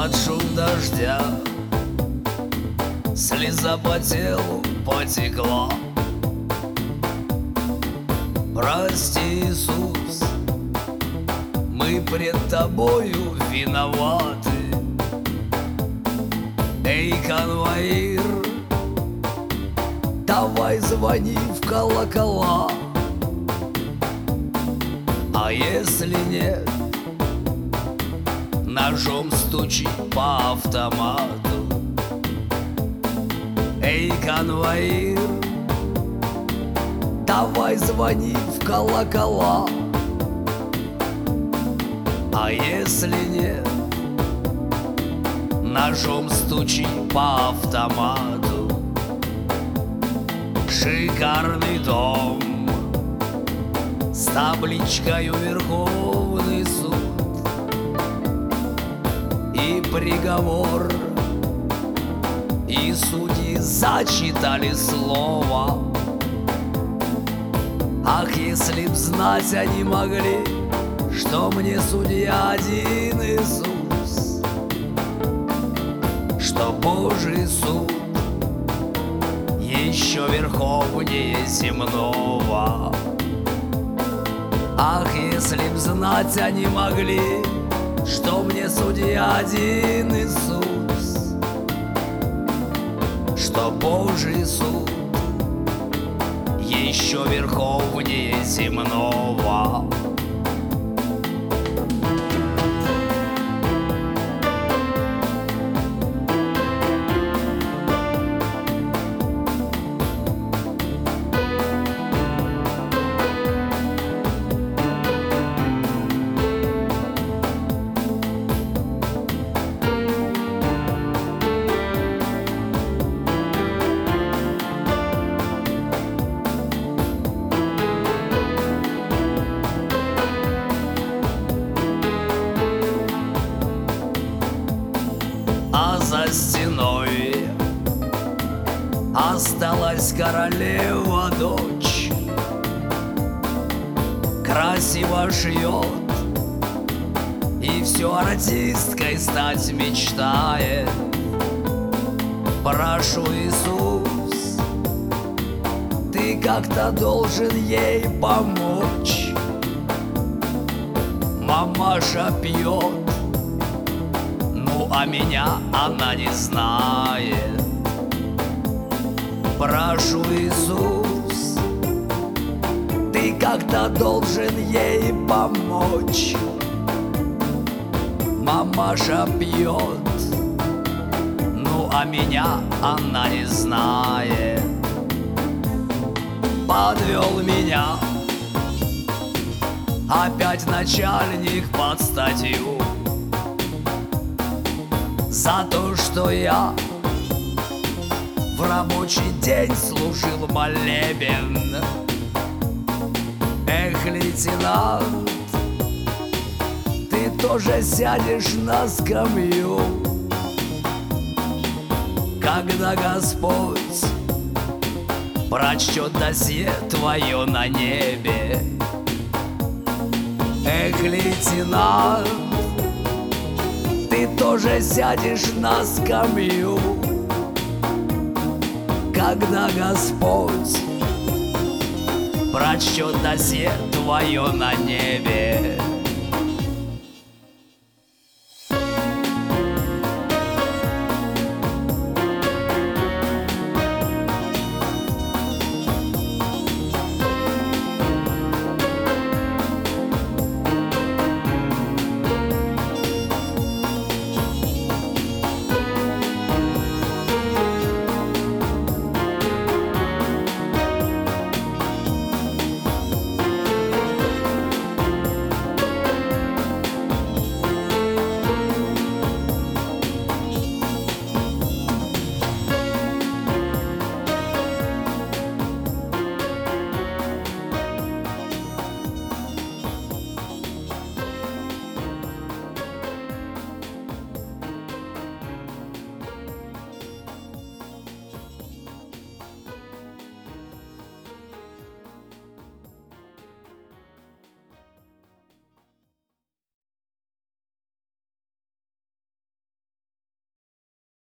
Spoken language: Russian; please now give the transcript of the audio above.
под шум дождя слеза по телу потекла. Прости, Иисус, мы пред Тобою виноваты. Эй, конвоир, давай звони в колокола. А если нет, ножом стучи по автомату. Эй, конвоир, давай звони в колокола. А если нет, ножом стучи по автомату. Шикарный дом с табличкою Верховный суд и приговор, и судьи зачитали слово. Ах, если б знать они могли, что мне судья один Иисус, что Божий суд еще верховнее земного. Ах, если б знать они могли, что мне судья один Иисус, что Божий суд еще верховнее земного. А за стеной осталась королева дочь, красиво шьет и все артисткой стать мечтает. Прошу, Иисус, ты как-то должен ей помочь. Мамаша пьет, а меня она не знает. Прошу, Иисус, ты как-то должен ей помочь. Мамаша пьет, а меня она не знает. Подвел меня опять начальник под статью за то, что я в рабочий день служил молебен. Эх, лейтенант, ты тоже сядешь на скамью, когда Господь прочтет досье твое на небе. Эх, лейтенант, ты тоже сядешь на скамью, когда Господь прочтет досье твое на небе.